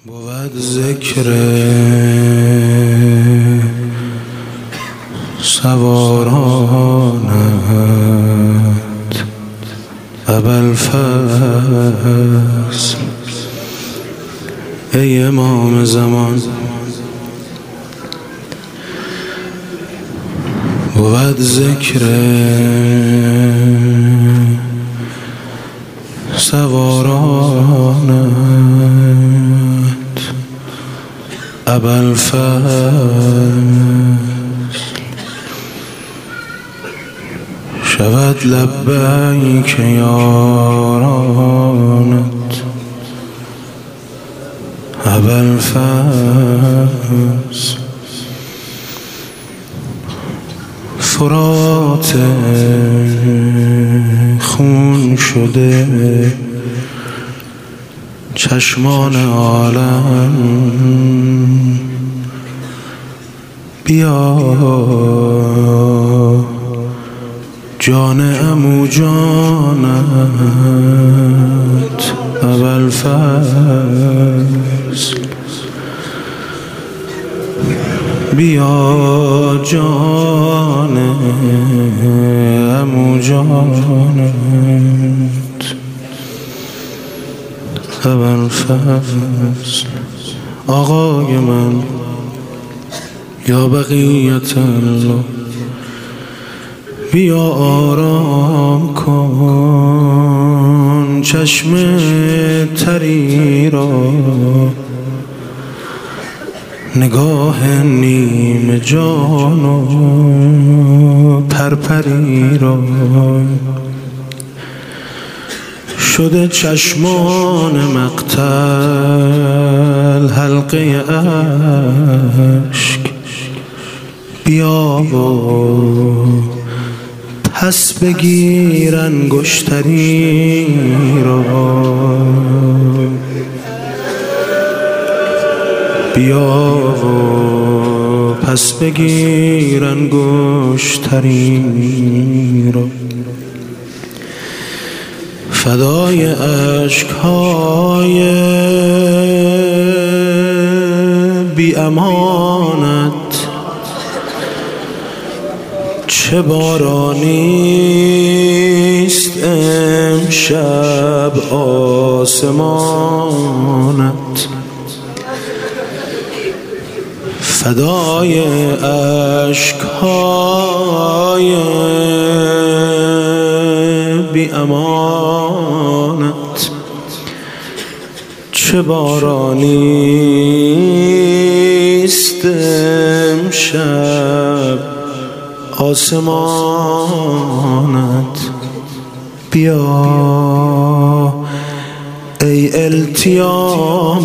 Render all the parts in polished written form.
بود ذکر سوارانت ابوالفضل ای امام زمان. بود ذکر سوارانت ابوالفضل شود لبیک یارانت ابوالفضل فرات خون شده چشمان عالم بیا جان عمو جانت ابوالفضل بیا جان عمو جانت ابوالفضل آقای من یا بقیت الله بیا آرام کن چشم تری را نگاه نیم جان و پرپری را شده چشمان مقتل حلقه اشک بیا و پس بگیر انگشتری را بیا و پس بگیر انگشتری را فدای اشک‌های بی امانت چه بارانیست امشب آسمانت فدای اشک‌های بی امانت چه بارانیست امشب آسمانت بیا ای التیام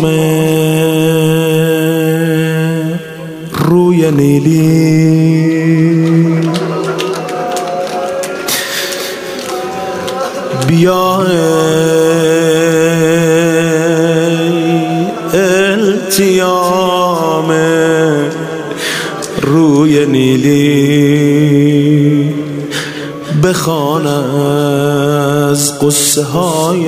روی نیلی بیا التیام روی نیلی بخوان از قصه های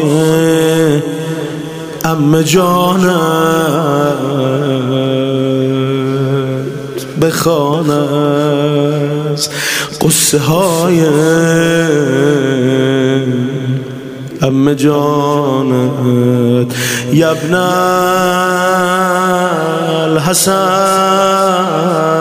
عمه جانت بخوان از قصه های عمه جانت یا ابن الحسن